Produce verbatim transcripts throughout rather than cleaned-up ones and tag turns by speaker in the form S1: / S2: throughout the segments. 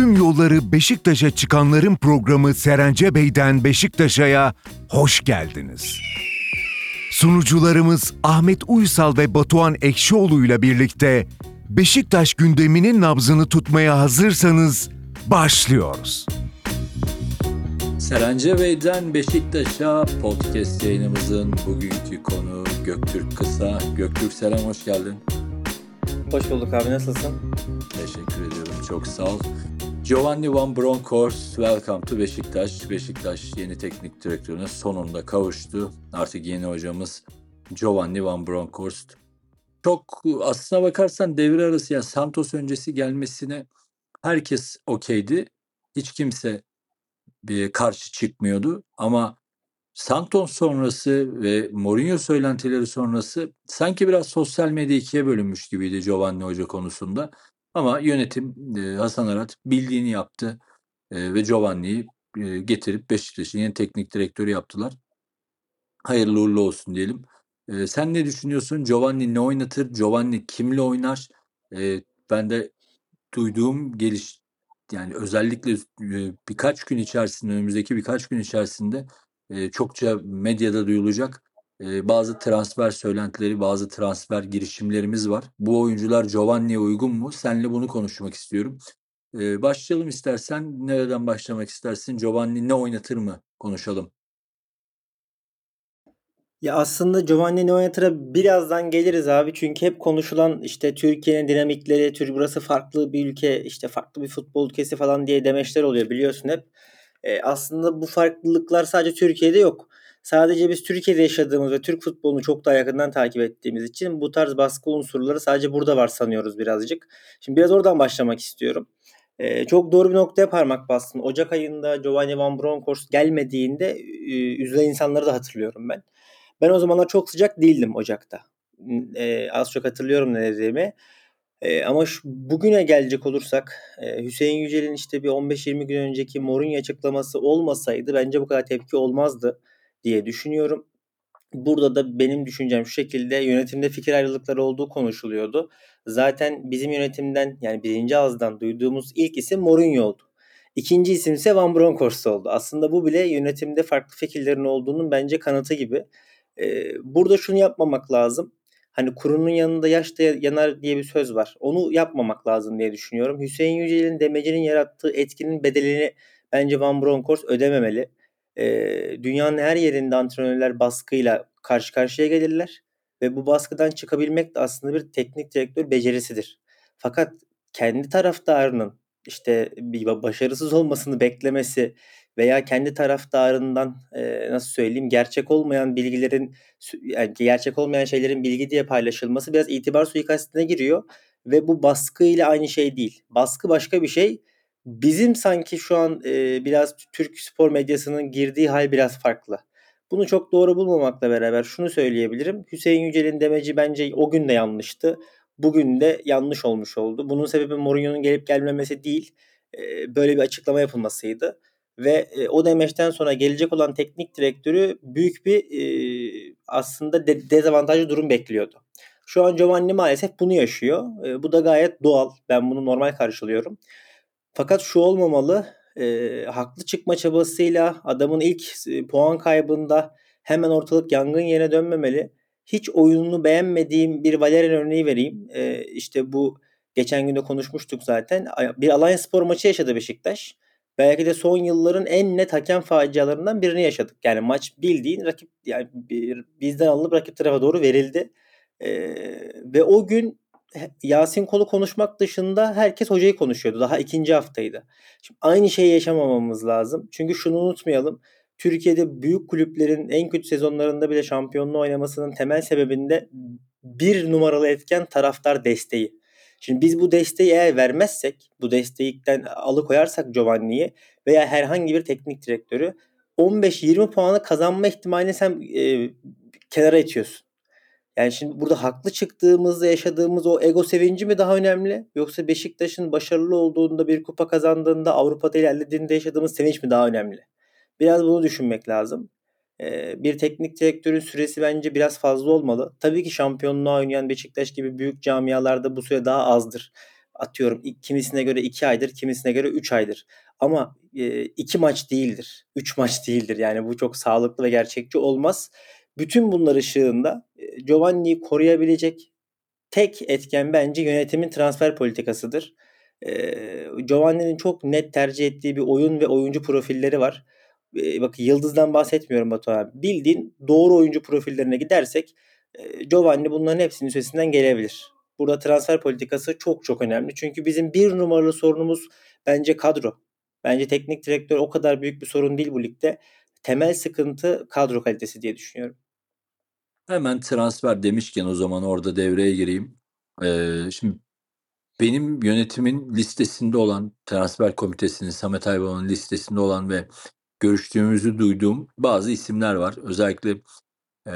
S1: Tüm yolları Beşiktaş'a çıkanların programı Serence Bey'den Beşiktaş'a hoş geldiniz. Sunucularımız Ahmet Uysal ve Batuhan Ekşioğlu ile birlikte Beşiktaş gündeminin nabzını tutmaya hazırsanız başlıyoruz.
S2: Serence Bey'den Beşiktaş'a podcast yayınımızın bugünkü konu Göktürk Kısa. Göktürk selam, hoş geldin.
S3: Hoş bulduk abi, nasılsın?
S2: Teşekkür ediyorum, çok sağ ol. Giovanni Van Bronckhorst, welcome to Beşiktaş. Beşiktaş yeni teknik direktörüne sonunda kavuştu. Artık yeni hocamız Giovanni Van Bronckhorst. Çok aslına bakarsan devre arası, yani Santos öncesi gelmesine herkes okeydi. Hiç kimse bir karşı çıkmıyordu ama Santos sonrası ve Mourinho söylentileri sonrası sanki biraz sosyal medya ikiye bölünmüş gibiydi Giovanni Hoca konusunda. Ama yönetim, Hasan Arat bildiğini yaptı ve Giovanni'yi getirip Beşiktaş'ın yeni teknik direktörü yaptılar. Hayırlı uğurlu olsun diyelim. Sen ne düşünüyorsun? Giovanni ne oynatır? Giovanni kimle oynar? Ben de duyduğum geliş, yani özellikle birkaç gün içerisinde, önümüzdeki birkaç gün içerisinde çokça medyada duyulacak bazı transfer söylentileri, bazı transfer girişimlerimiz var. Bu oyuncular Giovanni'ye uygun mu? Seninle bunu konuşmak istiyorum. Başlayalım istersen. Nereden başlamak istersin? Giovanni ne oynatır mı? Konuşalım.
S3: Ya aslında Giovanni ne oynatır'a birazdan geliriz abi. Çünkü hep konuşulan işte Türkiye'nin dinamikleri, Türk burası farklı bir ülke, işte farklı bir futbol ülkesi falan diye demeçler oluyor biliyorsun hep. E, aslında bu farklılıklar sadece Türkiye'de yok. Sadece biz Türkiye'de yaşadığımız ve Türk futbolunu çok daha yakından takip ettiğimiz için bu tarz baskı unsurları sadece burada var sanıyoruz birazcık. Şimdi biraz oradan başlamak istiyorum. Ee, çok doğru bir noktaya parmak bastın. Ocak ayında Giovanni Van Bronckhorst gelmediğinde e, üzülen insanları da hatırlıyorum ben. Ben o zamanlar çok sıcak değildim Ocak'ta. Ee, az çok hatırlıyorum ne dediğimi. Ee, ama şu, bugüne gelecek olursak e, Hüseyin Yücel'in işte bir on beş yirmi gün önceki Mourinho açıklaması olmasaydı bence bu kadar tepki olmazdı diye düşünüyorum. Burada da benim düşüncem şu şekilde: yönetimde fikir ayrılıkları olduğu konuşuluyordu. Zaten bizim yönetimden, yani birinci ağızdan duyduğumuz ilk isim Mourinho oldu. İkinci isim ise Van Bronckhorst oldu. Aslında bu bile yönetimde farklı fikirlerin olduğunun bence kanıtı gibi. Ee, burada şunu yapmamak lazım. Hani kurunun yanında yaş da yanar diye bir söz var. Onu yapmamak lazım diye düşünüyorum. Hüseyin Yücel'in demecinin yarattığı etkinin bedelini bence Van Bronckhorst ödememeli. Ee, dünyanın her yerinde antrenörler baskıyla karşı karşıya gelirler ve bu baskıdan çıkabilmek de aslında bir teknik direktör becerisidir. Fakat kendi taraftarının işte bir başarısız olmasını beklemesi veya kendi taraftarından e, nasıl söyleyeyim, gerçek olmayan bilgilerin, yani gerçek olmayan şeylerin bilgi diye paylaşılması biraz itibar suikastine giriyor ve bu baskı ile aynı şey değil. Baskı başka bir şey. Bizim sanki şu an e, biraz Türk spor medyasının girdiği hal biraz farklı. Bunu çok doğru bulmamakla beraber şunu söyleyebilirim: Hüseyin Yücel'in demeci bence o gün de yanlıştı. Bugün de yanlış olmuş oldu. Bunun sebebi Mourinho'nun gelip gelmemesi değil, e, böyle bir açıklama yapılmasıydı. Ve e, o demeçten sonra gelecek olan teknik direktörü büyük bir e, aslında de, dezavantajlı durum bekliyordu. Şu an Giovanni maalesef bunu yaşıyor. E, bu da gayet doğal. Ben bunu normal karşılıyorum. Fakat şu olmamalı: e, haklı çıkma çabasıyla adamın ilk e, puan kaybında hemen ortalık yangın yerine dönmemeli. Hiç oyununu beğenmediğim bir Valerian örneği vereyim. E, işte bu geçen gün de konuşmuştuk zaten. Bir Alanyaspor maçı yaşadı Beşiktaş. Belki de son yılların en net hakem facialarından birini yaşadık. Yani maç bildiğin rakip, yani bir, bizden alınıp rakip tarafa doğru verildi. E, ve o gün Yasin Kol'u konuşmak dışında herkes hocayı konuşuyordu. Daha ikinci haftaydı. Şimdi aynı şeyi yaşamamamız lazım. Çünkü şunu unutmayalım: Türkiye'de büyük kulüplerin en kötü sezonlarında bile şampiyonluğu oynamasının temel sebebinde bir numaralı etken taraftar desteği. Şimdi biz bu desteği eğer vermezsek, bu destekten alıkoyarsak Giovanni'yi veya herhangi bir teknik direktörü, on beş yirmi puanı kazanma ihtimalini sen e, kenara itiyorsun. Yani şimdi burada haklı çıktığımızda yaşadığımız o ego sevinci mi daha önemli, yoksa Beşiktaş'ın başarılı olduğunda, bir kupa kazandığında, Avrupa'da ilerlediğinde yaşadığımız sevinç mi daha önemli? Biraz bunu düşünmek lazım. Ee, bir teknik direktörün süresi bence biraz fazla olmalı. Tabii ki şampiyonluğa oynayan Beşiktaş gibi büyük camialarda bu süre daha azdır. Atıyorum kimisine göre iki aydır, kimisine göre üç aydır. Ama e, iki maç değildir, üç maç değildir. Yani bu çok sağlıklı ve gerçekçi olmaz. Bütün bunlar ışığında e, Giovanni'yi koruyabilecek tek etken bence yönetimin transfer politikasıdır. Ee, Giovanni'nin çok net tercih ettiği bir oyun ve oyuncu profilleri var. Ee, bak yıldızdan bahsetmiyorum Batu abi. Bildiğin doğru oyuncu profillerine gidersek e, Giovanni bunların hepsinin üstesinden gelebilir. Burada transfer politikası çok çok önemli. Çünkü bizim bir numaralı sorunumuz bence kadro. Bence teknik direktör o kadar büyük bir sorun değil bu ligde. Temel sıkıntı kadro kalitesi diye düşünüyorum.
S2: Hemen transfer demişken o zaman orada devreye gireyim. Ee, şimdi benim yönetimin listesinde olan, transfer komitesinin, Samet Aybaba'nın listesinde olan ve görüştüğümüzü duyduğum bazı isimler var. Özellikle e,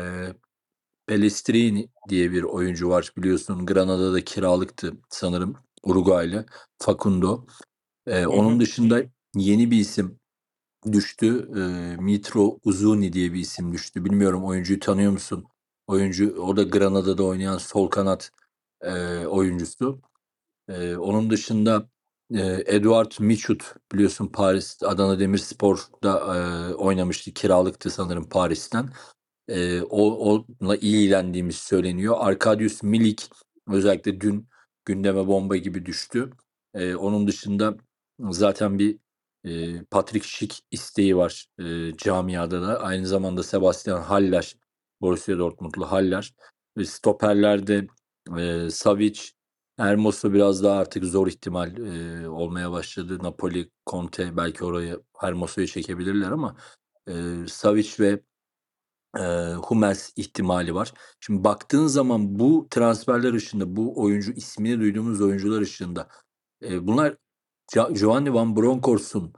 S2: Pelestrini diye bir oyuncu var, biliyorsun Granada'da kiralıktı sanırım, Uruguaylı Facundo. Ee,
S3: Hı
S2: onun
S3: hı.
S2: dışında yeni bir isim düştü. Ee, Mitro Uzuni diye bir isim düştü. Bilmiyorum, oyuncuyu tanıyor musun? Oyuncu o da Granada'da oynayan sol kanat e, oyuncusu. Ee, onun dışında e, Eduard Michut, biliyorsun Paris Adana Demirspor'da e, oynamıştı. Kiralıktı sanırım Paris'ten. E, o onunla iyi ilgilendiğimiz söyleniyor. Arkadiusz Milik özellikle dün gündeme bomba gibi düştü. E, onun dışında zaten bir e, Patrick Schick isteği var e, camiada da. Aynı zamanda Sebastian Haller, Borussia Dortmundlu Haller. Ve stoperlerde e, Savic, Hermoso biraz daha artık zor ihtimal e, olmaya başladı. Napoli, Conte belki oraya Hermoso'yu çekebilirler ama e, Savic ve e, Hummels ihtimali var. Şimdi baktığın zaman bu transferler ışığında, bu oyuncu ismini duyduğumuz oyuncular ışığında e, bunlar Gio- Giovanni Van Bronckhorst'un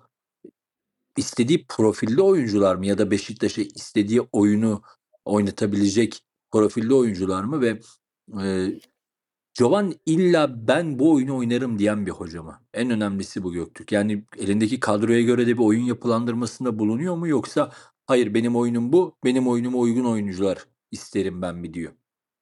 S2: istediği profilde oyuncular mı ya da Beşiktaş'a istediği oyunu oynatabilecek profilde oyuncular mı ve e, Jovan illa ben bu oyunu oynarım diyen bir hoca mı? En önemlisi bu Göktürk. Yani elindeki kadroya göre de bir oyun yapılandırmasında bulunuyor mu, yoksa hayır benim oyunum bu, benim oyunuma uygun oyuncular isterim ben mi diyor.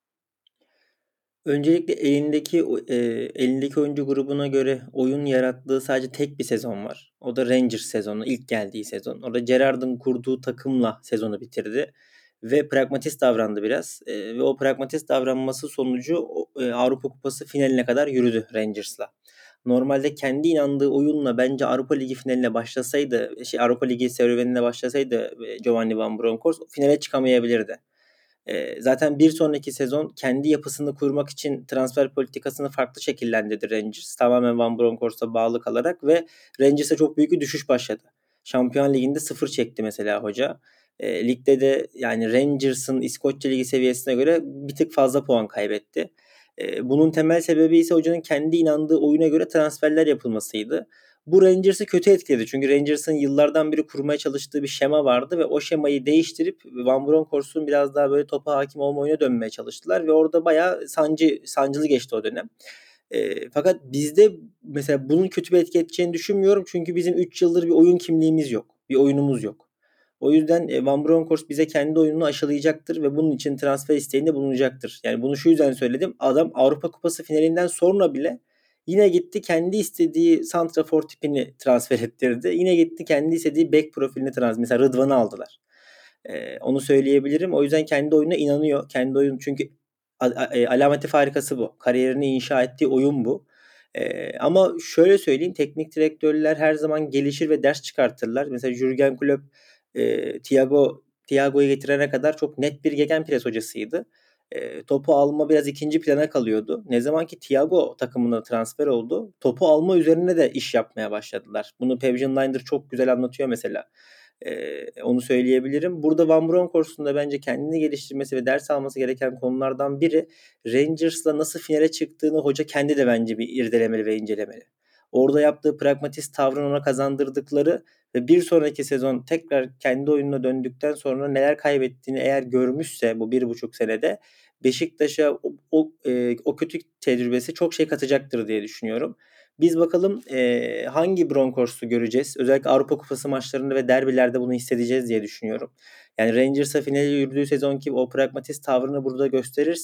S3: Öncelikle elindeki o- e, elindeki oyuncu grubuna göre oyun yarattığı sadece tek bir sezon var. O da Rangers sezonu, ilk geldiği sezon. Orada Gerrard'ın kurduğu takımla sezonu bitirdi ve pragmatist davrandı biraz. E, ve o pragmatist davranması sonucu o, e, Avrupa Kupası finaline kadar yürüdü Rangers'la. Normalde kendi inandığı oyunla bence Avrupa Ligi finaline başlasaydı, şey Avrupa Ligi serüvenine başlasaydı e, Giovanni Van Bronckhorst finale çıkamayabilirdi. Eee, zaten bir sonraki sezon kendi yapısını kurmak için transfer politikasını farklı şekillendirdi Rangers. Tamamen Van Bronckhorst'a bağlı kalarak ve Rangers'a çok büyük bir düşüş başladı. Şampiyon Ligi'nde sıfır çekti mesela hoca. Eee, ligde de yani Rangers'ın İskoçya Ligi seviyesine göre bir tık fazla puan kaybetti. Eee, bunun temel sebebi ise hocanın kendi inandığı oyuna göre transferler yapılmasıydı. Bu Rangers'ı kötü etkiledi. Çünkü Rangers'ın yıllardan beri kurmaya çalıştığı bir şema vardı ve o şemayı değiştirip Van Bronckhorst'un biraz daha böyle topa hakim olma oyuna dönmeye çalıştılar ve orada bayağı sancı sancılı geçti o dönem. Eee, fakat bizde mesela bunun kötü bir etki edeceğini düşünmüyorum. Çünkü bizim üç yıldır bir oyun kimliğimiz yok. Bir oyunumuz yok. O yüzden e, Van Bronckhorst bize kendi oyununu aşılayacaktır ve bunun için transfer isteğinde bulunacaktır. Yani bunu şu yüzden söyledim. Adam Avrupa Kupası finalinden sonra bile yine gitti kendi istediği santrafor tipini transfer ettirdi. Yine gitti kendi istediği bek profilini transfer. Mesela Rıdvan'ı aldılar. Ee, onu söyleyebilirim. O yüzden kendi oyununa inanıyor. Kendi oyun çünkü a- a- e, alameti farikası bu. Kariyerini inşa ettiği oyun bu. Ee, ama şöyle söyleyeyim, teknik direktörler her zaman gelişir ve ders çıkartırlar. Mesela Jürgen Klopp e, Thiago Thiago'yu getirene kadar çok net bir gegenpress hocasıydı. E, topu alma biraz ikinci plana kalıyordu. Ne zaman ki Thiago takımına transfer oldu, topu alma üzerine de iş yapmaya başladılar. Bunu Pevjen Linder çok güzel anlatıyor mesela. Ee, onu söyleyebilirim. Burada Van Bronckhorst'un da bence kendini geliştirmesi ve ders alması gereken konulardan biri Rangers'la nasıl finale çıktığını hoca kendi de bence bir irdelemeli ve incelemeli. Orada yaptığı pragmatist tavrın ona kazandırdıkları ve bir sonraki sezon tekrar kendi oyununa döndükten sonra neler kaybettiğini eğer görmüşse bu bir buçuk senede Beşiktaş'a o, o, e, o kötü tecrübesi çok şey katacaktır diye düşünüyorum. Biz bakalım e, hangi Bronckhorst'u göreceğiz. Özellikle Avrupa Kupası maçlarında ve derbilerde bunu hissedeceğiz diye düşünüyorum. Yani Rangers'a finale yürüdüğü sezonki o pragmatist tavrını burada gösterirse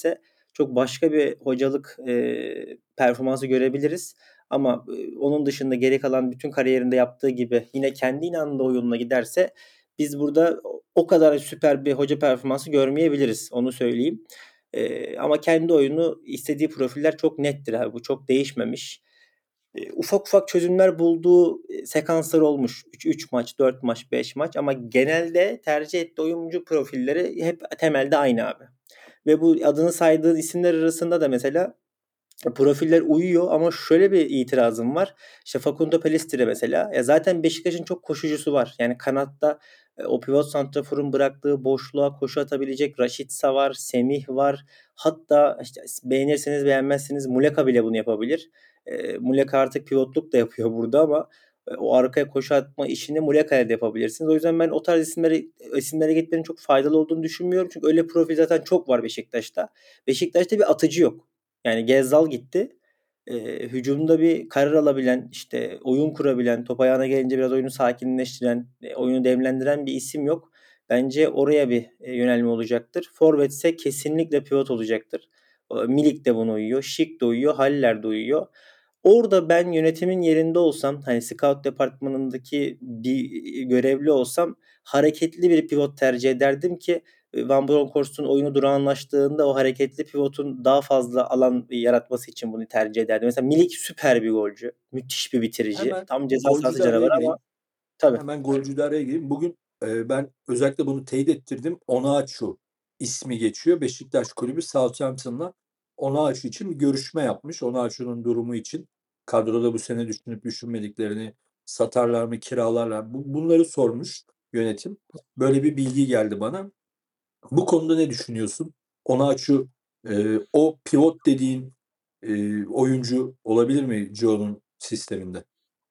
S3: çok başka bir hocalık eee, performansı görebiliriz. Ama eee, onun dışında geri kalan bütün kariyerinde yaptığı gibi yine kendi inandığı oyunla giderse biz burada o o kadar süper bir hoca performansı görmeyebiliriz. Onu söyleyeyim. Eee, ama kendi oyunu, istediği profiller çok nettir abi. Bu çok değişmemiş. Eee, ufak ufak çözümler bulduğu, eee, sekanslar olmuş. üç üç maç, dört maç, beş maç ama genelde tercih ettiği oyuncu profilleri hep temelde aynı abi. Ve bu adını saydığın isimler arasında da mesela profiller uyuyor ama şöyle bir itirazım var. İşte Facundo Pellistri mesela. Ya zaten Beşiktaş'ın çok koşucusu var. Yani kanatta e, o pivot santraforun bıraktığı boşluğa koşu atabilecek Rashica var, Semih var. Hatta işte beğenirseniz beğenmezseniz Muleka bile bunu yapabilir. E, Muleka artık pivotluk da yapıyor burada ama e, o arkaya koşu atma işini Muleka'ya da yapabilirsiniz. O yüzden ben o tarz isimlere, isimlere gitmenin çok faydalı olduğunu düşünmüyorum. Çünkü öyle profil zaten çok var Beşiktaş'ta. Beşiktaş'ta bir atıcı yok. Yani Gezzal gitti. Eee, hücumda bir karar alabilen, işte oyun kurabilen, top ayağına gelince biraz oyunu sakinleştiren, eee, oyunu demlendiren bir isim yok. Bence oraya bir eee, yönelme olacaktır. Forvet kesinlikle pivot olacaktır. Eee, Milik de buna uyuyor, Şik de uyuyor, Haller de uyuyor. Orada ben yönetimin yerinde olsam, hani scout departmanındaki bir görevli olsam hareketli bir pivot tercih ederdim ki Van Bronckhorst'un oyunu durağanlaştığında o hareketli pivotun daha fazla alan yaratması için bunu tercih ederdim. Mesela Milik süper bir golcü. Müthiş bir bitirici.
S2: Hemen
S3: Tam ceza sahası
S2: golcüde araya
S3: canavarı ama
S2: gireyim.
S3: tabii.
S2: Hemen golcüde araya gireyim. Bugün e, ben özellikle bunu teyit ettirdim. Onaçu ismi geçiyor. Beşiktaş kulübü Southampton'la Onaçu için bir görüşme yapmış. Onaçu'nun durumu için kadroda bu sene düşünüp düşünmediklerini, satarlar mı, kiralarlar mı? Bu- Bunları sormuş yönetim. Böyle bir bilgi geldi bana. Bu konuda ne düşünüyorsun? Onaçu e, o pivot dediğin e, oyuncu olabilir mi Gio'nun sisteminde?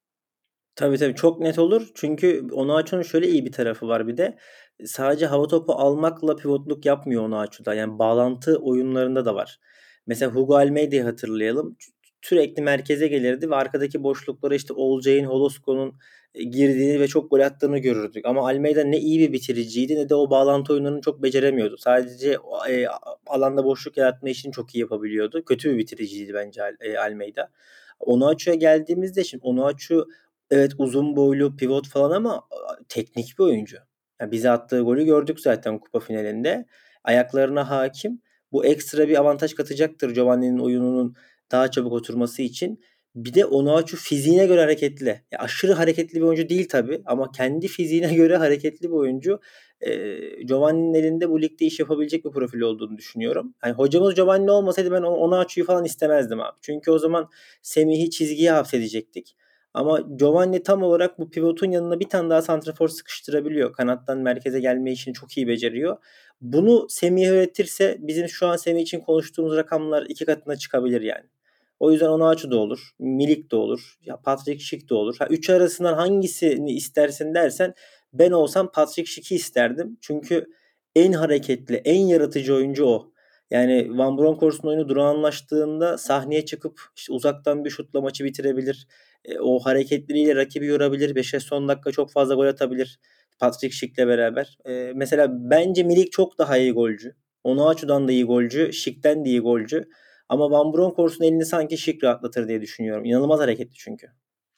S3: Tabii, tabii, çok net olur. Çünkü Onaçu'nun şöyle iyi bir tarafı var bir de. Sadece hava topu almakla pivotluk yapmıyor Onaçu'da. Yani bağlantı oyunlarında da var. Mesela Hugo Almeida'yı hatırlayalım. Ç- Sürekli merkeze gelirdi ve arkadaki boşluklara işte Olcay'ın, Holosko'nun e, girdiğini ve çok gol attığını görürdük. Ama Almeida ne iyi bir bitiriciydi ne de o bağlantı oyunlarını çok beceremiyordu. Sadece e, alanda boşluk yaratma işini çok iyi yapabiliyordu. Kötü bir bitiriciydi bence Al- e, Almeida. Onuachu'ya geldiğimizde şimdi Onuachu evet uzun boylu pivot falan ama teknik bir oyuncu. Ya bize attığı golü gördük zaten kupa finalinde. Ayaklarına hakim. Bu ekstra bir avantaj katacaktır Giovanni'nin oyununun daha çabuk oturması için. Bir de Onuachu fiziğine göre hareketli. Ya aşırı hareketli bir oyuncu değil tabii ama kendi fiziğine göre hareketli bir oyuncu. Ee, Giovanni'nin elinde bu ligde iş yapabilecek bir profil olduğunu düşünüyorum. Yani hocamız Giovanni olmasaydı ben Onuachu'yu falan istemezdim abi. Çünkü o zaman Semih'i çizgiye hapsedecektik. Ama Giovanni tam olarak bu pivotun yanına bir tane daha santrafor sıkıştırabiliyor. Kanattan merkeze gelme işini çok iyi beceriyor. Bunu Semih'e öğretirse bizim şu an Semih için konuştuğumuz rakamlar iki katına çıkabilir yani. O yüzden Onaçu da olur. Milik de olur. Ya Patrick Schick de olur. Ha, üç arasından hangisini istersin dersen ben olsam Patrick Schick'i isterdim. Çünkü en hareketli, en yaratıcı oyuncu o. Yani Van Bronckhorst'un oyunu durağanlaştığında sahneye çıkıp işte uzaktan bir şutla maçı bitirebilir. E, o hareketleriyle rakibi yorabilir. beşe son dakika çok fazla gol atabilir. Patrick Schick'le beraber. E, mesela bence Milik çok daha iyi golcü. Onuachu'dan da iyi golcü. Schick'ten de iyi golcü. Ama Van Bronckhorst'un elini sanki Schick rahatlatır diye düşünüyorum. İnanılmaz hareketli çünkü.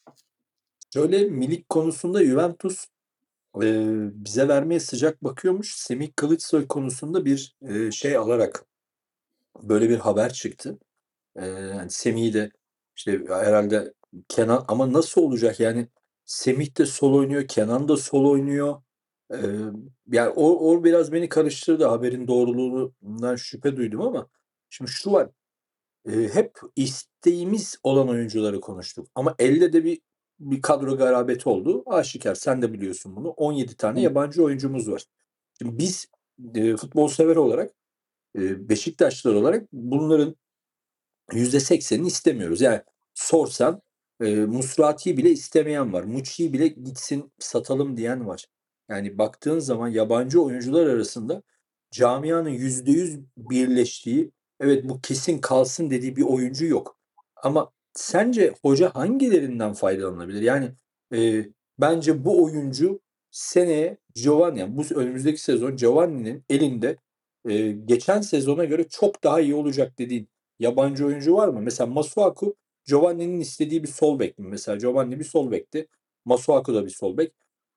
S2: Şöyle Milik konusunda Juventus e, bize vermeye sıcak bakıyormuş. Semih Kılıçsoy konusunda bir e, şey alarak böyle bir haber çıktı. E, yani Semih'i de işte herhalde Kenan ama nasıl olacak yani Semih de sol oynuyor, Kenan da sol oynuyor. E, yani o, o biraz beni karıştırdı. Haberin doğruluğundan şüphe duydum ama şimdi şu var. Eee, hep isteğimiz olan oyuncuları konuştuk ama elde de bir bir kadro garabeti oldu. Aşikâr, sen de biliyorsun bunu. on yedi tane
S3: Hı.
S2: yabancı oyuncumuz var. Şimdi biz, eee, futbol sever olarak, eee, Beşiktaşlılar olarak bunların yüzde seksenini istemiyoruz. Yani sorsan, eee, Musrati'yi bile istemeyen var. Muçi'yi bile gitsin satalım diyen var. Yani baktığın zaman yabancı oyuncular arasında camianın yüzde yüz birleştiği, evet bu kesin kalsın dediği bir oyuncu yok. Ama sence hoca hangilerinden faydalanabilir? Yani eee, bence bu oyuncu seneye Giovanni, yani bu önümüzdeki sezon Giovanni'nin elinde Eee, geçen sezona göre çok daha iyi olacak dediğin yabancı oyuncu var mı? Mesela Masuaku, Giovanni'nin istediği bir sol bek mi? Mesela Giovanni bir sol bekti. Masuaku da bir sol bek.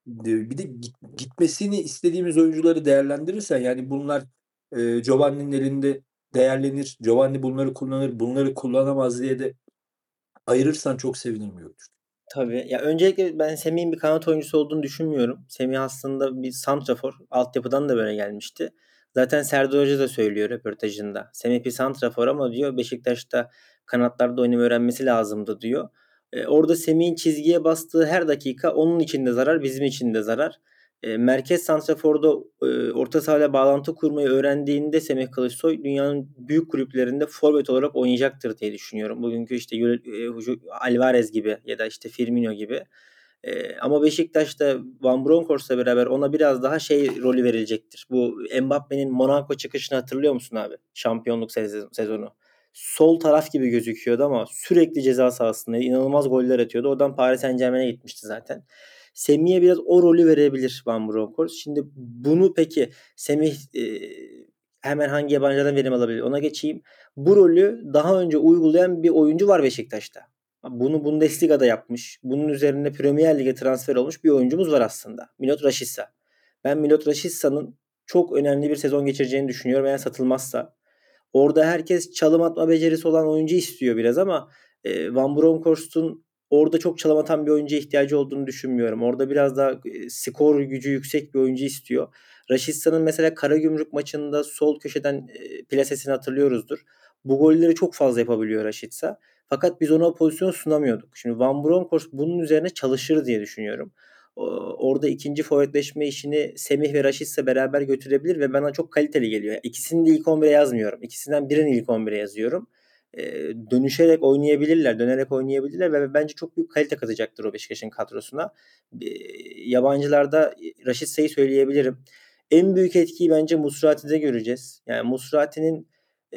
S2: D bir de git gitmesini istediğimiz oyuncuları değerlendirirsen, yani bunlar, eee, Giovanni'nin elinde değerlenir, Giovanni bunları kullanır, bunları kullanamaz diye de ayırırsan çok sevinirim Göktürk.
S3: Tabii. Ya, öncelikle ben Semih'in bir kanat oyuncusu olduğunu düşünmüyorum. Semih aslında bir santrafor. Altyapıdan da böyle gelmişti. Zaten Serdar Hoca da söylüyor röportajında. Semih bir santrafor ama diyor Beşiktaş'ta kanatlarda oynamayı öğrenmesi lazımdı diyor. Eee, orada Semih'in çizgiye bastığı her dakika onun için de zarar, bizim için de zarar. Eee, merkez santraforda, eee, orta sahayla bağlantı kurmayı öğrendiğinde Semih Kılıçsoy dünyanın büyük kulüplerinde forvet olarak oynayacaktır diye düşünüyorum. Bugünkü işte Yul eee, Ju Alvarez gibi ya da işte Firmino gibi. Eee, ama Beşiktaş'ta Van Bronckhorst'la beraber ona biraz daha şey rolü verilecektir. Bu Mbappe'nin Monaco çıkışını hatırlıyor musun abi? Şampiyonluk sezon sezonu. Sol taraf gibi gözüküyordu ama sürekli ceza sahasında inanılmaz goller atıyordu. Oradan Paris Saint-Germain'e gitmişti zaten. Semih'e biraz o rolü verebilir Van Bronckhorst. Şimdi bunu peki Semih eee, hemen hangi yabancılardan verim alabilir? Ona geçeyim. Bu rolü daha önce uygulayan bir oyuncu var Beşiktaş'ta. Bunu Bundesliga'da yapmış. Bunun üzerine Premier Lig'e transfer olmuş bir oyuncumuz var aslında. Milot Rashica. Ben Milot Rashica'nın çok önemli bir sezon geçireceğini düşünüyorum eğer satılmazsa. Orada herkes çalım atma becerisi olan oyuncu istiyor biraz ama e, Van Bronckhorst'un orada çok çalım atan bir oyuncuya ihtiyacı olduğunu düşünmüyorum. Orada biraz daha e, skor gücü yüksek bir oyuncu istiyor. Raşitsa'nın mesela Karagümrük maçında sol köşeden e, plasesini hatırlıyoruzdur. Bu golleri çok fazla yapabiliyor Raşitsa. Fakat biz ona o pozisyonu sunamıyorduk. Şimdi Van Bronckhorst bunun üzerine çalışır diye düşünüyorum. Orada ikinci forvetleşme işini Semih ve Raşit'le beraber götürebilir ve bana çok kaliteli geliyor. İkisini de ilk on bire yazmıyorum. İkisinden birini ilk on bire yazıyorum. Ee, dönüşerek oynayabilirler, dönerek oynayabilirler ve bence çok büyük kalite katacaktır o Beşiktaş'ın kadrosuna. Ee, yabancılarda Raşitsa'yı söyleyebilirim. En büyük etkiyi bence Musrati'de göreceğiz. Yani Musrati'nin e,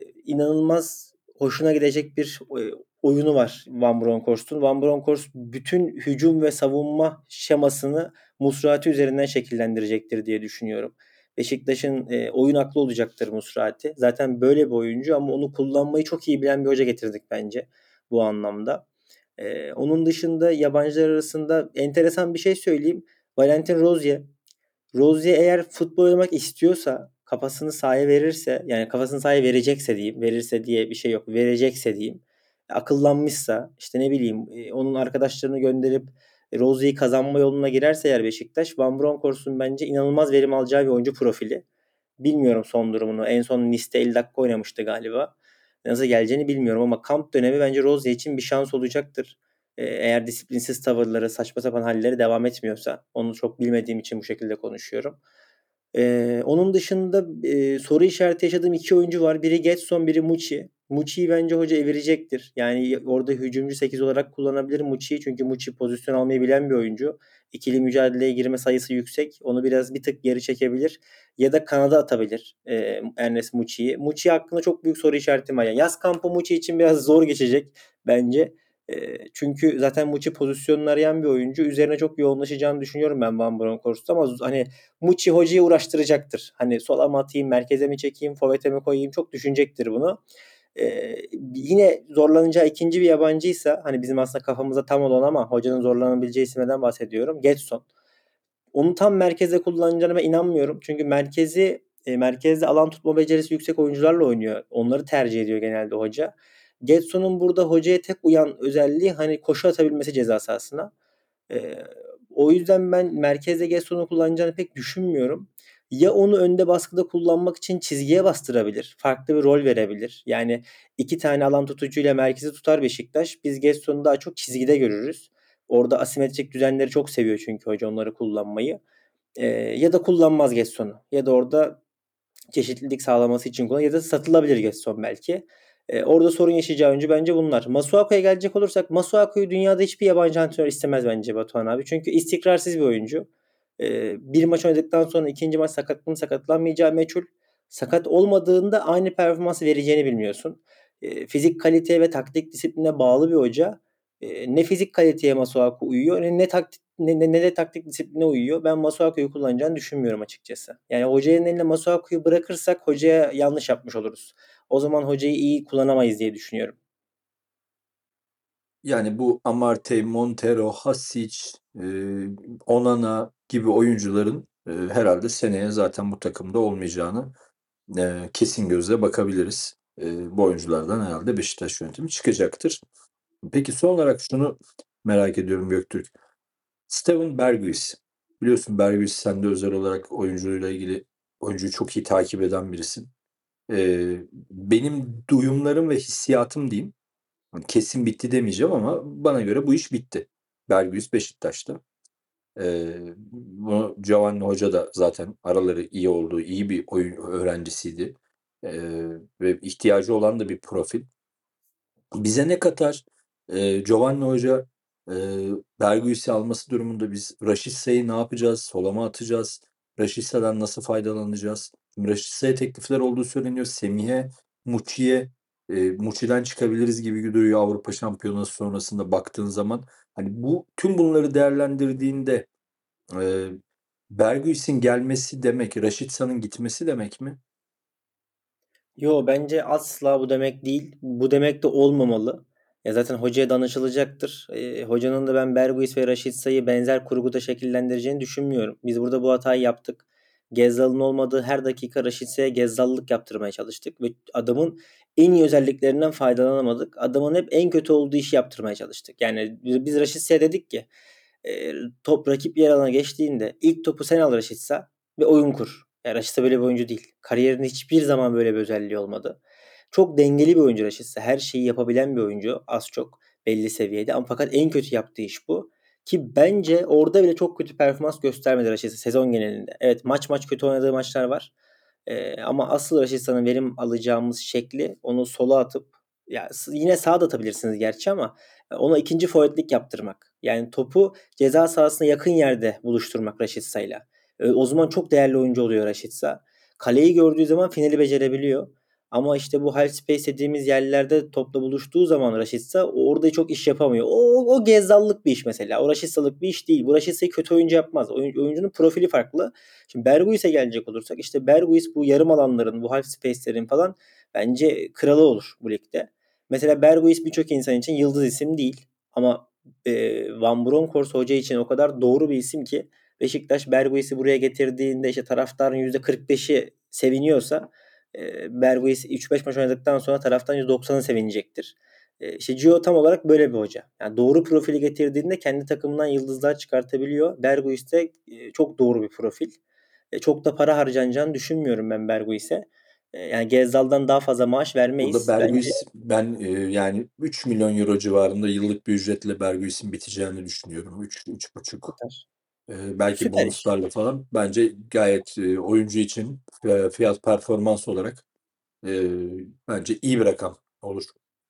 S3: inanılmaz hoşuna gidecek bir e, oyunu var Van Bronckhorst'un. Van Bronckhorst bütün hücum ve savunma şemasını Musrati üzerinden şekillendirecektir diye düşünüyorum. Beşiktaş'ın e, oyun aklı olacaktır Musrati. Zaten böyle bir oyuncu ama onu kullanmayı çok iyi bilen bir hoca getirdik bence bu anlamda. E, onun dışında yabancılar arasında enteresan bir şey söyleyeyim. Valentin Rozier. Rozier eğer futbol oynamak istiyorsa, kafasını sahaya verirse, yani kafasını sahaya verecekse diyeyim, verirse diye bir şey yok, verecekse diyeyim, akıllanmışsa, işte ne bileyim, e, onun arkadaşlarını gönderip e, Rozier'i kazanma yoluna girerse eğer Beşiktaş, Van Bronckhorst'un bence inanılmaz verim alacağı bir oyuncu profili. Bilmiyorum son durumunu. En son Nice'te elli dakika oynamıştı galiba. Nasıl geleceğini bilmiyorum ama kamp dönemi bence Rozier için bir şans olacaktır. Ee, eğer disiplinsiz tavırları, saçma sapan halleri devam etmiyorsa. Onu çok bilmediğim için bu şekilde konuşuyorum. Ee, onun dışında e, soru işareti yaşadığım iki oyuncu var. Biri Getson, biri Muçi. Muçi'yi bence hoca evirecektir. Yani orada hücumcu sekiz olarak kullanabilir Muçi'yi. Çünkü Muçi pozisyon almayı bilen bir oyuncu. İkili mücadeleye girme sayısı yüksek. Onu biraz bir tık geri çekebilir. Ya da kanada atabilir e, Ernest Muçi'yi. Muçi hakkında çok büyük soru işaretim var. Yani yaz kampı Muçi için biraz zor geçecek bence. E, çünkü zaten Muçi pozisyonunu arayan bir oyuncu. Üzerine çok yoğunlaşacağını düşünüyorum ben Van Bronckhorst'ta ama hani Muçi hocayı uğraştıracaktır. Hani sola mı atayım, merkeze mi çekeyim, forvete mi koyayım çok düşünecektir bunu. Ee, yine zorlanacağı ikinci bir yabancıysa hani bizim aslında kafamıza tam olan ama hocanın zorlanabileceği isimlerden bahsediyorum. Getson. Onu tam merkeze kullanacağına ben inanmıyorum. Çünkü merkezi e, merkezde alan tutma becerisi yüksek oyuncularla oynuyor. Onları tercih ediyor genelde hoca. Getson'un burada hocaya tek uyan özelliği hani koşu atabilmesi ceza sahasına. Ee, o yüzden ben merkezde Getson'u kullanacağını pek düşünmüyorum. Ya onu önde baskıda kullanmak için çizgiye bastırabilir. Farklı bir rol verebilir. Yani iki tane alan tutucuyla merkezi tutar Beşiktaş. Biz Getson'u daha çok çizgide görürüz. Orada asimetrik düzenleri çok seviyor çünkü hoca onları kullanmayı. Ee, ya da kullanmaz Getson'u. Ya da orada çeşitlilik sağlaması için kullanılır ya da satılabilir Getson belki. Ee, orada sorun yaşayacağı oyuncu bence bunlar. Masuaku'ya gelecek olursak Masuaku'yu dünyada hiçbir yabancı antrenör istemez bence Batuhan abi. Çünkü istikrarsız bir oyuncu. Ee, bir maç oynadıktan sonra ikinci maç sakatlanıp mı sakatlanmayacağı meçhul. Sakat olmadığında aynı performansı vereceğini bilmiyorsun. Ee, fizik kaliteye ve taktik disipline bağlı bir hoca. Ee, ne fizik kaliteye Masuaku uyuyor ne, ne taktik ne, ne, ne de taktik disipline uyuyor. Ben Masuaku'yu kullanacağını düşünmüyorum açıkçası. Yani hocanın eline Masuaku'yu bırakırsak hocaya yanlış yapmış oluruz. O zaman hocayı iyi kullanamayız diye düşünüyorum.
S2: Yani bu Amartey, Montero, Hasic, e, Onana gibi oyuncuların e, herhalde seneye zaten bu takımda olmayacağını e, kesin gözle bakabiliriz. E, bu oyunculardan herhalde Beşiktaş yönetimi çıkacaktır. Peki son olarak şunu merak ediyorum Göktürk. Steven Berghuis. Biliyorsun Berghuis sen de özel olarak oyuncuyla ilgili oyuncuyu çok iyi takip eden birisin. E, benim duyumlarım ve hissiyatım diyeyim. Hani kesin bitti demeyeceğim ama bana göre bu iş bitti. Berghuis Beşiktaş'ta. Ee, bunu Giovanni Hoca da zaten araları iyi olduğu, iyi bir oyun öğrencisiydi. Ee, ve ihtiyacı olan da bir profil. Bize ne katar? Ee, Giovanni Hoca e, Berghuis'i alması durumunda biz Raşitsa'yı ne yapacağız? Sola mı atacağız? Raşitsa'dan nasıl faydalanacağız? Şimdi Raşitsa'ya teklifler olduğu söyleniyor. Semih'e, Muçi'ye e, Muçi'den çıkabiliriz gibi duruyor Avrupa Şampiyonası sonrasında baktığın zaman. Hani bu tüm bunları değerlendirdiğinde e, Berghuis'in gelmesi demek, Raşitsa'nın gitmesi demek mi?
S3: Yo, bence asla bu demek değil. Bu demek de olmamalı. Ya zaten hocaya danışılacaktır. Ee, hocanın da ben Berguis ve Raşitsa'yı benzer kurguda şekillendireceğini düşünmüyorum. Biz burada bu hatayı yaptık. Gezzal'ın olmadığı her dakika Raşitsa'ya Gezzal'lık yaptırmaya çalıştık ve adamın en iyi özelliklerinden faydalanamadık. Adamın hep en kötü olduğu işi yaptırmaya çalıştık. Yani biz Raşitsa'ya dedik ki e, top rakip yer alana geçtiğinde ilk topu sen al Raşitsa ve oyun kur. Yani Raşitsa böyle bir oyuncu değil. Kariyerinde hiçbir zaman böyle bir özelliği olmadı. Çok dengeli bir oyuncu Raşitsa. Her şeyi yapabilen bir oyuncu. Az çok belli seviyede. Ama fakat en kötü yaptığı iş bu. Ki bence orada bile çok kötü performans göstermedi Raşitsa sezon genelinde. Evet, maç maç kötü oynadığı maçlar var. Ee, ama asıl Raşitsa'nın verim alacağımız şekli onu sola atıp ya yine sağa da atabilirsiniz gerçi ama ona ikinci forvetlik yaptırmak. Yani topu ceza sahasına yakın yerde buluşturmak Raşitsa'yla. E, o zaman çok değerli oyuncu oluyor Raşitsa. Kaleyi gördüğü zaman finali becerebiliyor. Ama işte bu half space dediğimiz yerlerde topla buluştuğu zaman Raşitsa orada çok iş yapamıyor. O, o gezzallık bir iş mesela. O Raşitsa'lık bir iş değil. Bu Raşitsa'yı kötü oyuncu yapmaz. Oyun, oyuncunun profili farklı. Şimdi Berguis'e gelecek olursak işte Berguis bu yarım alanların, bu half space'lerin falan bence kralı olur bu ligde. Mesela Berguis birçok insan için yıldız isim değil. Ama e, Van Bronckhorst hoca için o kadar doğru bir isim ki Beşiktaş Berguis'i buraya getirdiğinde işte taraftarın yüzde kırk beşi seviniyorsa e, Berguis üç beş maç oynadıktan sonra taraftan yüzde doksanı sevinecektir. E, işte Gio tam olarak böyle bir hoca. Yani doğru profili getirdiğinde kendi takımından yıldızlar çıkartabiliyor. Berguis de e, çok doğru bir profil. E, çok da para harcanacağını düşünmüyorum ben Berguis'e. E, yani Gezzal'dan daha fazla maaş
S2: Burada
S3: vermeyiz. Bence
S2: Berghuis ben e, yani üç milyon euro civarında yıllık bir ücretle Berghuis'in biteceğini düşünüyorum. üç üç buçuk.
S3: yeter.
S2: E, belki
S3: Süper iş.
S2: bonuslarla falan. Bence gayet e, oyuncu için e, fiyat performans olarak e, bence iyi bir rakam olur.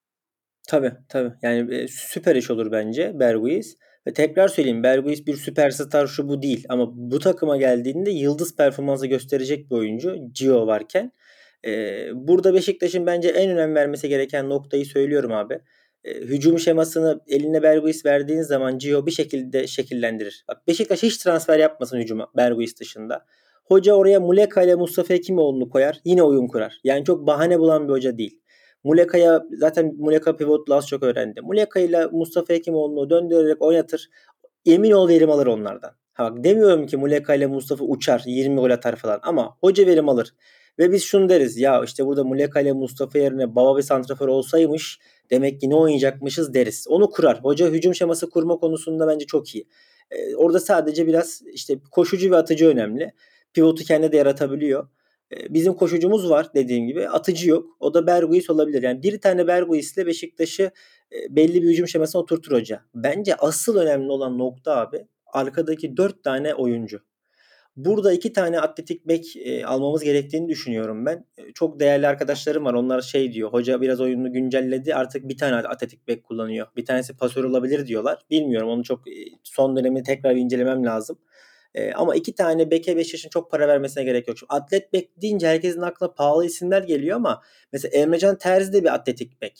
S3: Tabii tabii. Yani e, süper iş olur bence Berguiz. Ve tekrar söyleyeyim, Berguiz bir süperstar şu bu değil. Ama bu takıma geldiğinde yıldız performansı gösterecek bir oyuncu Gio varken. e, burada Beşiktaş'ın bence en önem vermesi gereken noktayı söylüyorum abi. E, hücum şemasını eline Berguiz verdiğiniz zaman Gio bir şekilde şekillendirir. Bak, Beşiktaş hiç transfer yapmasın hücuma Berguiz dışında. Hoca oraya Muleka ile Mustafa Hekimoğlu'nu koyar. Yine oyun kurar. Yani çok bahane bulan bir hoca değil. Muleka'ya zaten Muleka pivotla az çok öğrendi. Muleka ile Mustafa Hekimoğlu'nu döndürerek oynatır. Emin ol verim alır onlardan. Ha bak, demiyorum ki Muleka ile Mustafa uçar yirmi gol atar falan ama hoca verim alır. Ve biz şunu deriz ya, işte burada Muleka ile Mustafa yerine baba bir santrafor olsaymış demek ki ne oynayacakmışız deriz. Onu kurar. Hoca hücum şeması kurma konusunda bence çok iyi. Ee, orada sadece biraz işte koşucu ve atıcı önemli. Pivotu kendi de yaratabiliyor. Ee, Bizim koşucumuz var dediğim gibi. Atıcı yok. O da Berguis olabilir. Yani bir tane Berguis'le Beşiktaş'ı e, belli bir hücum şemasına oturtur hoca. Bence asıl önemli olan nokta abi arkadaki dört tane oyuncu. Burada iki tane atletik bek e, almamız gerektiğini düşünüyorum ben. E, çok değerli arkadaşlarım var. Onlar şey diyor. Hoca biraz oyununu güncelledi. Artık bir tane atletik bek kullanıyor. Bir tanesi pasör olabilir diyorlar. Bilmiyorum. Onu çok e, son dönemi tekrar bir incelemem lazım. E, ama iki tane beke Beşiktaş'ın çok para vermesine gerek yok. Şimdi atlet bek deyince herkesin aklına pahalı isimler geliyor ama mesela Emrecan Terzi de bir atletik bek.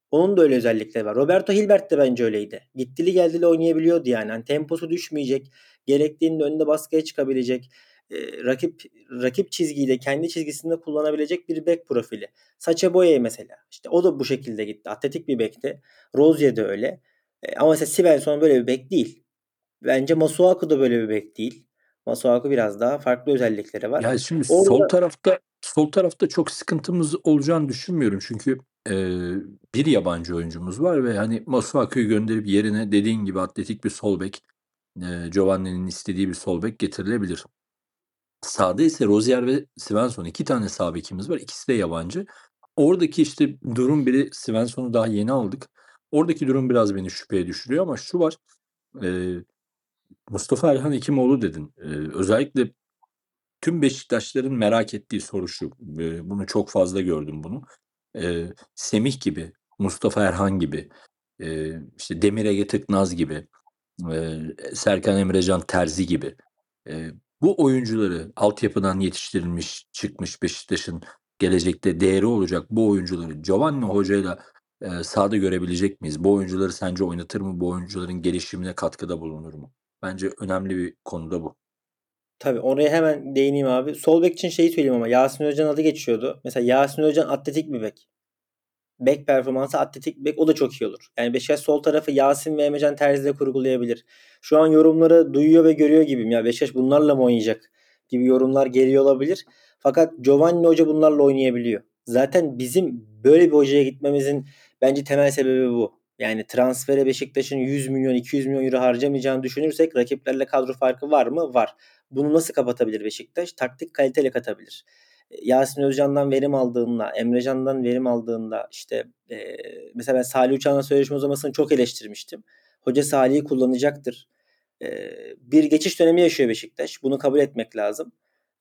S3: Onun da öyle özellikleri var. Roberto Hilbert de bence öyleydi. Gittili geldili oynayabiliyordu yani. Hani temposu düşmeyecek. Gerektiğinde önünde baskıya çıkabilecek. E, rakip rakip çizgiyi de kendi çizgisinde kullanabilecek bir bek profili. Sacha Boey mesela. İşte o da bu şekilde gitti. Atletik bir bekti. Rozier de öyle. E, ama mesela Svensson böyle bir bek değil. Bence Masuaku da böyle bir bek değil. Masuaku biraz daha farklı özellikleri var.
S2: Ya şimdi sol
S3: Orada
S2: tarafta sol tarafta çok sıkıntımız olacağını düşünmüyorum. Çünkü eee, bir yabancı oyuncumuz var ve hani Masuaku'yu gönderip yerine dediğin gibi atletik bir sol bek, eee, Giovanni'nin istediği bir sol bek getirilebilir. Sağda ise Rozier ve Svensson iki tane sağ bekimiz var. İkisi de yabancı. Oradaki işte durum biri Svensson'u daha yeni aldık. Oradaki durum biraz beni şüpheye düşürüyor ama şu var. eee, Mustafa Erhan Hekimoğlu dedin. Eee, özellikle tüm Beşiktaşların merak ettiği soru şu. Eee, bunu çok fazla gördüm bunu. Eee, Semih gibi, Mustafa Erhan gibi, eee, işte Demir Ege Tıknaz gibi, eee, Serkan Emrecan Terzi gibi. Eee, bu oyuncuları altyapıdan yetiştirilmiş, çıkmış Beşiktaş'ın gelecekte değeri olacak bu oyuncuları Giovanni Hoca'yla eee, sahada görebilecek miyiz? Bu oyuncuları sence oynatır mı? Bu oyuncuların gelişimine katkıda bulunur mu? Bence önemli bir konu da bu.
S3: tabii oraya hemen değineyim abi. Sol bek için şeyi söyleyeyim ama Yasin Özcan adı geçiyordu. Mesela Yasin Özcan atletik bir bek. Bek performansı atletik bek o da çok iyi olur. Yani Beşiktaş sol tarafı Yasin ve Emrecan Terzi'de kurgulayabilir. Şu an yorumları duyuyor ve görüyor gibiyim. Ya Beşiktaş bunlarla mı oynayacak gibi yorumlar geliyor olabilir. Fakat Giovanni Hoca bunlarla oynayabiliyor. Zaten bizim böyle bir hocaya gitmemizin bence temel sebebi bu. Yani transfere Beşiktaş'ın yüz milyon iki yüz milyon euro harcamayacağını düşünürsek rakiplerle kadro farkı var mı? Var. Bunu nasıl kapatabilir Beşiktaş? Taktik kaliteyle katabilir. Yasin Özcan'dan verim aldığında, Emrecan'dan verim aldığında işte e, mesela ben Salih Uçan'la sözleşme uzamasını çok eleştirmiştim. Hoca Salih'i kullanacaktır. E, bir geçiş dönemi yaşıyor Beşiktaş. Bunu kabul etmek lazım.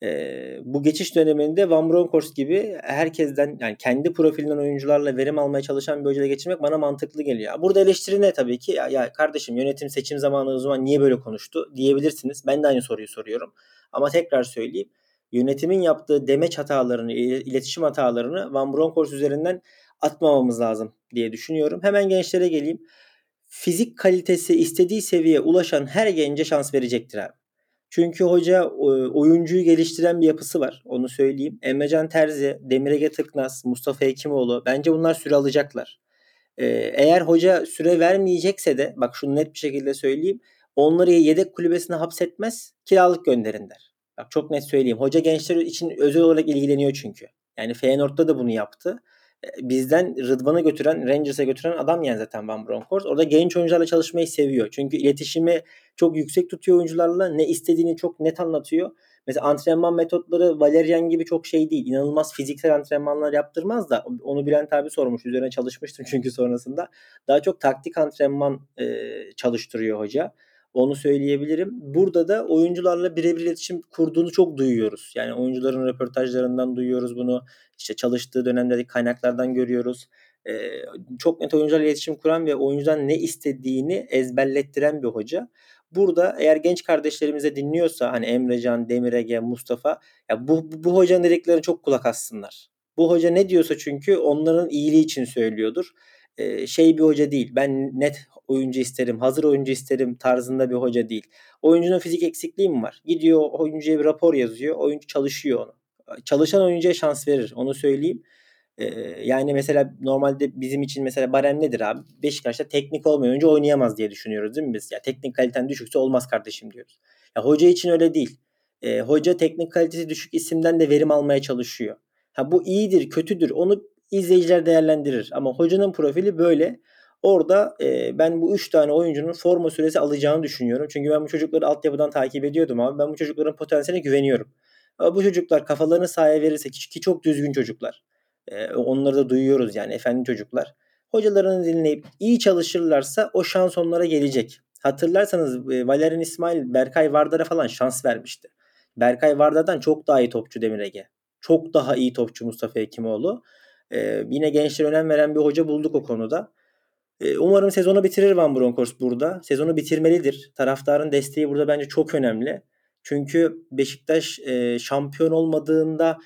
S3: E, bu geçiş döneminde Van Bronckhorst gibi herkesten yani kendi profilinden oyuncularla verim almaya çalışan bir hocayla geçirmek bana mantıklı geliyor. Burada eleştiri ne tabii ki? Ya, ya kardeşim yönetim seçim zamanı o zaman niye böyle konuştu diyebilirsiniz. Ben de aynı soruyu soruyorum. Ama tekrar söyleyeyim. Yönetimin yaptığı demeç hatalarını, iletişim hatalarını Van Bronckhorst üzerinden atmamamız lazım diye düşünüyorum. Hemen gençlere geleyim. Fizik kalitesi istediği seviyeye ulaşan her gence şans verecektir abi. Çünkü hoca oyuncuyu geliştiren bir yapısı var. Onu söyleyeyim. Emrecan Terzi, Demir Ege Tıknaz, Mustafa Hekimoğlu. Bence bunlar süre alacaklar. Ee, eğer hoca süre vermeyecekse de bak şunu net bir şekilde söyleyeyim. Onları yedek kulübesine hapsetmez, kiralık gönderin der. Bak çok net söyleyeyim. Hoca gençler için özel olarak ilgileniyor çünkü. Yani Feyenoord'da da bunu yaptı. Ee, Bizden Rıdvan'ı götüren, Rangers'a götüren adam yani zaten Van Bronckhorst. Orada genç oyuncularla çalışmayı seviyor. Çünkü iletişimi çok yüksek tutuyor oyuncularla. Ne istediğini çok net anlatıyor. Mesela antrenman metotları Valerian gibi çok şey değil. İnanılmaz fiziksel antrenmanlar yaptırmaz da onu Bülent abi sormuş. Üzerine çalışmıştım çünkü sonrasında. Daha çok taktik antrenman e, çalıştırıyor hoca. Onu söyleyebilirim. Burada da oyuncularla birebir iletişim kurduğunu çok duyuyoruz. Yani oyuncuların röportajlarından duyuyoruz bunu. İşte çalıştığı dönemdeki kaynaklardan görüyoruz. Ee, çok net oyuncularla iletişim kuran ve oyuncudan ne istediğini ezberlettiren bir hoca. Burada eğer genç kardeşlerimize dinliyorsa hani Emrecan, Demir Ege, Mustafa ya bu, bu, bu hocanın dediklerine çok kulak assınlar. Bu hoca ne diyorsa çünkü onların iyiliği için söylüyordur. Ee, şey bir hoca değil. Ben net oyuncu isterim, hazır oyuncu isterim tarzında bir hoca değil. Oyuncunun fizik eksikliği mi var? Gidiyor oyuncuya bir rapor yazıyor. Oyuncu çalışıyor onu. Çalışan oyuncuya şans verir. Onu söyleyeyim. Ee, yani mesela normalde bizim için mesela barem nedir abi? Beşiktaş'ta teknik olmayan oyuncu oynayamaz diye düşünüyoruz değil mi biz? Ya teknik kaliten düşükse olmaz kardeşim diyoruz. Ya hoca için öyle değil. Ee, hoca teknik kalitesi düşük isimden de verim almaya çalışıyor. Ha bu iyidir, kötüdür. Onu izleyiciler değerlendirir. Ama hocanın profili böyle. Orada e, ben bu üç tane oyuncunun forma süresi alacağını düşünüyorum. Çünkü ben bu çocukları altyapıdan takip ediyordum abi. Ben bu çocukların potansiyeline güveniyorum. Ama bu çocuklar kafalarını sahaya verirse ki çok düzgün çocuklar. E, onları da duyuyoruz yani efendi çocuklar. Hocalarını dinleyip iyi çalışırlarsa o şans onlara gelecek. Hatırlarsanız e, Valerian İsmail Berkay Vardar'a falan şans vermişti. Berkay Vardar'dan çok daha iyi topçu Demir Ege. Çok daha iyi topçu Mustafa Hekimoğlu. E, yine gençlere önem veren bir hoca bulduk o konuda. E, umarım sezonu bitirir Van Bronckhorst burada. Sezonu bitirmelidir. Taraftarın desteği burada bence çok önemli. Çünkü Beşiktaş e, şampiyon olmadığında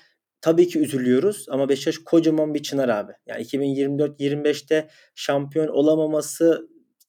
S3: Tabii ki üzülüyoruz ama Beşiktaş kocaman bir çınar abi. Yani iki bin yirmi dört yirmi beşte şampiyon olamaması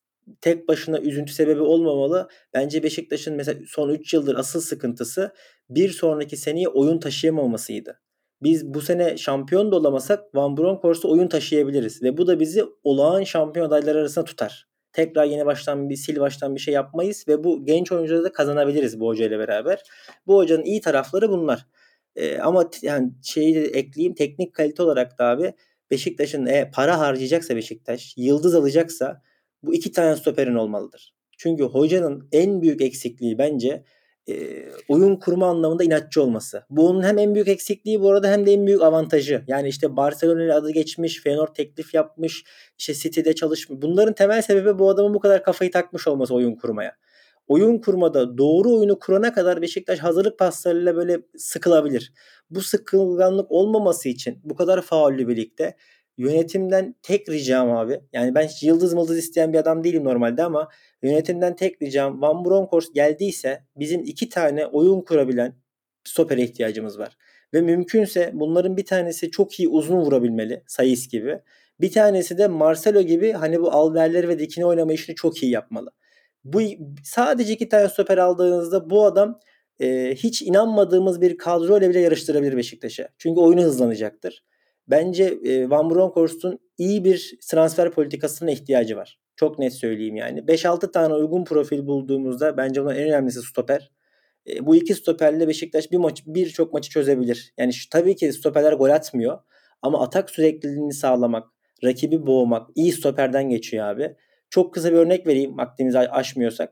S3: tek başına üzüntü sebebi olmamalı. Bence Beşiktaş'ın mesela son üç yıldır asıl sıkıntısı bir sonraki seneye oyun taşıyamamasıydı. Biz bu sene şampiyon da olamasak Van Bronckhorst'a oyun taşıyabiliriz ve bu da bizi olağan şampiyon adayları arasında tutar. Tekrar yeni baştan bir sil baştan bir şey yapmayız ve bu genç oyuncuları da kazanabiliriz bu hocayla beraber. Bu hocanın iyi tarafları bunlar. Ee, ama t- yani şeyi de ekleyeyim, teknik kalite olarak da abi Beşiktaş'ın e, para harcayacaksa, Beşiktaş yıldız alacaksa bu iki tane stoperin olmalıdır. Çünkü hocanın en büyük eksikliği bence e, oyun kurma anlamında inatçı olması. Bu onun hem en büyük eksikliği, bu arada hem de en büyük avantajı. Yani işte Barcelona ile adı geçmiş, Feyenoord teklif yapmış, işte City'de çalışmış. Bunların temel sebebi bu adamın bu kadar kafayı takmış olması oyun kurmaya. Oyun kurmada doğru oyunu kurana kadar Beşiktaş hazırlık paslarıyla böyle sıkılabilir. Bu sıkılganlık olmaması için bu kadar faullü birlikte yönetimden tek ricam abi. Yani ben hiç yıldız mıldız isteyen bir adam değilim normalde ama yönetimden tek ricam, Van Bronckhorst geldiyse bizim iki tane oyun kurabilen stopere ihtiyacımız var. Ve mümkünse bunların bir tanesi çok iyi uzun vurabilmeli, Saiz gibi. Bir tanesi de Marcelo gibi hani bu alverleri ve dikine oynama işini çok iyi yapmalı. Bu sadece iki tane stoper aldığınızda bu adam e, hiç inanmadığımız bir kadroyla bile yarıştırabilir Beşiktaş'a. Çünkü oyunu hızlanacaktır. Bence e, Van Bronckhorst'un iyi bir transfer politikasına ihtiyacı var. Çok net söyleyeyim yani. beş altı tane uygun profil bulduğumuzda bence bunun en önemlisi stoper. E, bu iki stoperle Beşiktaş bir maç birçok maçı çözebilir. Yani şu, tabii ki stoperler gol atmıyor ama atak sürekliliğini sağlamak, rakibi boğmak iyi stoperden geçiyor abi. Çok kısa bir örnek vereyim vaktimizi aşmıyorsak.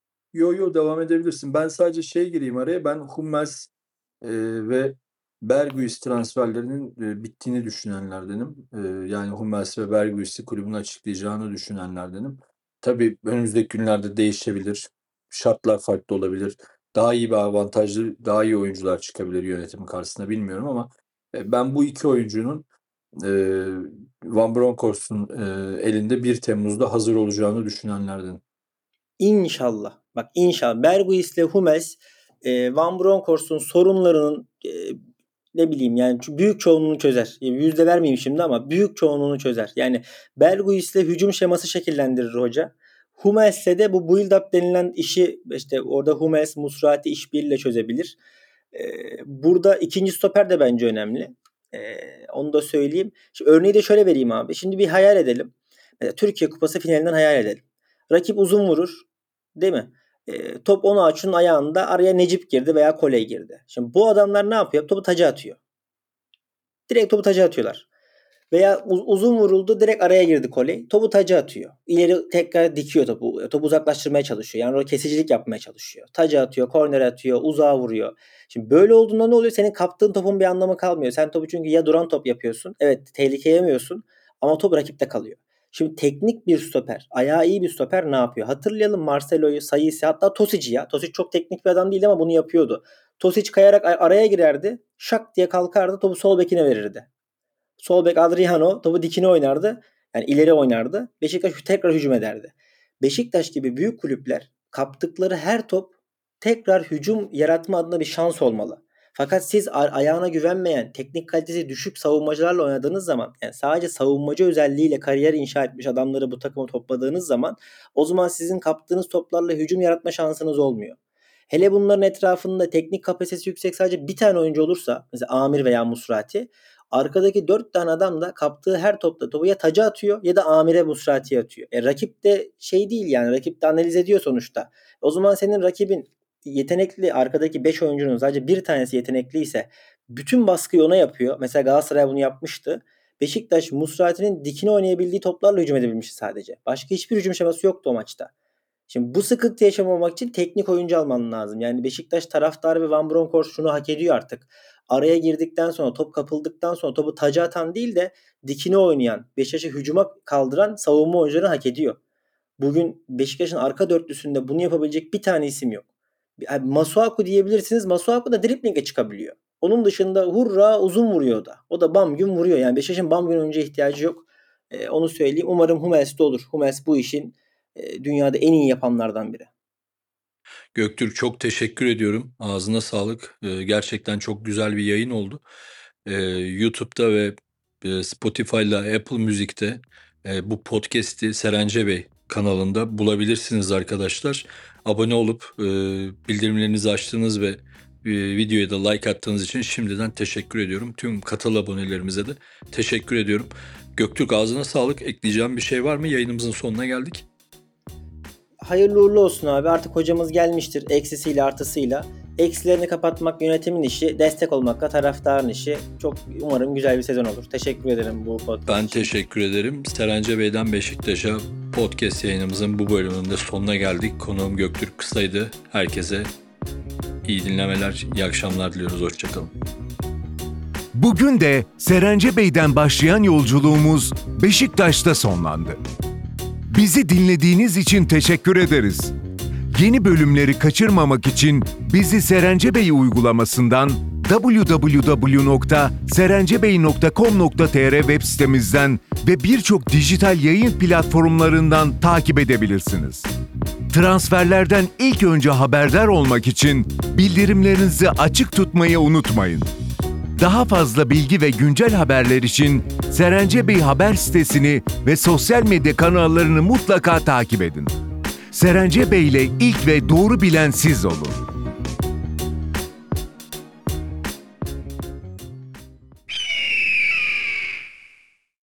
S2: Yo yo devam edebilirsin. Ben sadece şey gireyim araya. Ben Hummels e, ve Berghuis transferlerinin e, bittiğini düşünenlerdenim. E, yani Hummels ve Berghuis'i kulübün açıklayacağını düşünenlerdenim. Tabii önümüzdeki günlerde değişebilir. Şartlar farklı olabilir. Daha iyi bir avantajlı, daha iyi oyuncular çıkabilir yönetim karşısında bilmiyorum ama e, ben bu iki oyuncunun e, Van Bronckhorst'un e, elinde bir Temmuz'da hazır olacağını düşünenlerdenim.
S3: İnşallah. Bak inşallah. Berghuis ile Hummels e, Van Bronckhorst'un sorunlarının e, ne bileyim yani büyük çoğunluğunu çözer. Yani yüzde vermeyeyim şimdi ama büyük çoğunluğunu çözer. Yani Berghuis ile hücum şeması şekillendirir hoca. Hummels'le de bu build up denilen işi işte orada Hummels Musrati işbirliğiyle çözebilir. E, burada ikinci stoper de bence önemli. E, onu da söyleyeyim. Şimdi örneği de şöyle vereyim abi. Şimdi bir hayal edelim. Mesela Türkiye Kupası finalinden hayal edelim. Rakip uzun vurur. Değil mi? E, top Onaçu'nun ayağında araya Necip girdi veya Koley girdi. Şimdi bu adamlar ne yapıyor? Topu taca atıyor. Direkt topu taca atıyorlar. Veya uz- uzun vuruldu direkt araya girdi Koley. Topu taca atıyor. İleri tekrar dikiyor topu. Topu uzaklaştırmaya çalışıyor. Yani o kesicilik yapmaya çalışıyor. Taca atıyor, korner atıyor, uzağa vuruyor. Şimdi böyle olduğunda ne oluyor? Senin kaptığın topun bir anlamı kalmıyor. Sen topu çünkü ya duran top yapıyorsun. Evet tehlike yemiyorsun. Ama top rakipte kalıyor. Şimdi teknik bir stoper, ayağı iyi bir stoper ne yapıyor? Hatırlayalım Marcelo'yu, Saïs'i hatta Tosic'i ya. Tosic çok teknik bir adam değil ama bunu yapıyordu. Tosic kayarak araya girerdi. Şak diye kalkardı topu sol bekine verirdi. Sol bek Adriano topu dikine oynardı. Yani ileri oynardı. Beşiktaş tekrar hücum ederdi. Beşiktaş gibi büyük kulüpler kaptıkları her top tekrar hücum yaratma adına bir şans olmalı. Fakat siz ayağına güvenmeyen, teknik kalitesi düşük savunmacılarla oynadığınız zaman, yani sadece savunmacı özelliğiyle kariyer inşa etmiş adamları bu takıma topladığınız zaman o zaman sizin kaptığınız toplarla hücum yaratma şansınız olmuyor. Hele bunların etrafında teknik kapasitesi yüksek sadece bir tane oyuncu olursa, mesela Amir veya Musrati, arkadaki dört tane adam da kaptığı her topta topu ya taca atıyor ya da Amir'e Musrati'ye atıyor. E, rakip de şey değil yani rakip de analiz ediyor sonuçta. O zaman senin rakibin yetenekli arkadaki beş oyuncunun sadece bir tanesi yetenekliyse bütün baskıyı ona yapıyor. Mesela Galatasaray bunu yapmıştı. Beşiktaş Musrati'nin dikine oynayabildiği toplarla hücum edebilmişti sadece. Başka hiçbir hücum şeması yoktu o maçta. Şimdi bu sıkıntı yaşamamak için teknik oyuncu alman lazım. Yani Beşiktaş taraftarı ve Van Bronckhorst şunu hak ediyor artık. Araya girdikten sonra top kapıldıktan sonra topu taca atan değil de dikine oynayan, Beşiktaş'ı hücuma kaldıran savunma oyuncuları hak ediyor. Bugün Beşiktaş'ın arka dörtlüsünde bunu yapabilecek bir tane isim yok. Yani Masuaku diyebilirsiniz. Masuaku da driblinge çıkabiliyor. Onun dışında hurra uzun vuruyor da. O da bam gün vuruyor. Yani Beşiktaş'ın bam gün oyuncuya ihtiyacı yok. Ee, onu söyleyeyim. Umarım Hummels de olur. Hummels bu işin e, dünyada en iyi yapanlardan biri.
S2: Göktürk çok teşekkür ediyorum. Ağzına sağlık. Ee, gerçekten çok güzel bir yayın oldu. Ee, YouTube'da ve e, Spotify'la Apple Müzik'te e, bu podcast'i Serence Bey kanalında bulabilirsiniz arkadaşlar. Abone olup e, bildirimlerinizi açtığınız ve e, videoya da like attığınız için şimdiden teşekkür ediyorum. Tüm katıl abonelerimize de teşekkür ediyorum. Göktürk, ağzına sağlık. Ekleyeceğim bir şey var mı? Yayınımızın sonuna geldik.
S3: Hayırlı uğurlu olsun abi. Artık hocamız gelmiştir eksisiyle artısıyla. Eksilerini kapatmak yönetimin işi, destek olmak da taraftarın işi. Çok umarım güzel bir sezon olur. Teşekkür ederim bu podcast
S2: Ben
S3: için.
S2: teşekkür ederim. Serence Bey'den Beşiktaş'a podcast yayınımızın bu bölümünün de sonuna geldik. Konuğum Göktürk Kısaydı. Herkese iyi dinlemeler, iyi akşamlar diliyoruz. Hoşçakalın.
S1: Bugün de Serence Bey'den başlayan yolculuğumuz Beşiktaş'ta sonlandı. Bizi dinlediğiniz için teşekkür ederiz. Yeni bölümleri kaçırmamak için bizi Serence Bey uygulamasından double-u double-u double-u nokta serencebey nokta com nokta tr web sitemizden ve birçok dijital yayın platformlarından takip edebilirsiniz. Transferlerden ilk önce haberdar olmak için bildirimlerinizi açık tutmayı unutmayın. Daha fazla bilgi ve güncel haberler için Serence Bey haber sitesini ve sosyal medya kanallarını mutlaka takip edin. Serence Bey ile ilk ve doğru bilen siz olun.